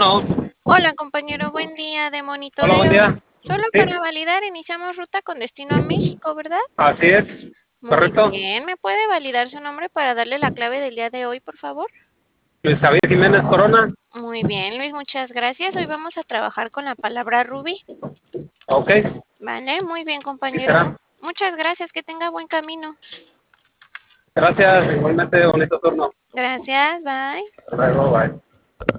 Bueno, Hola, compañero, buen día de hola, buen monitoreo. día. Solo para Sí, validar, iniciamos ruta con destino a México, ¿verdad? así es, Muy correcto. bien. ¿Me puede validar su nombre para darle la clave del día de hoy, por favor? Luis Javier Jiménez Corona. Muy bien, Luis, muchas gracias. Hoy vamos a trabajar con la palabra Ruby. Ok, Vale, muy bien, sí compañero. será. Muchas gracias, que tenga buen camino. Gracias, igualmente, bonito turno. Gracias, bye. Hasta luego, bye.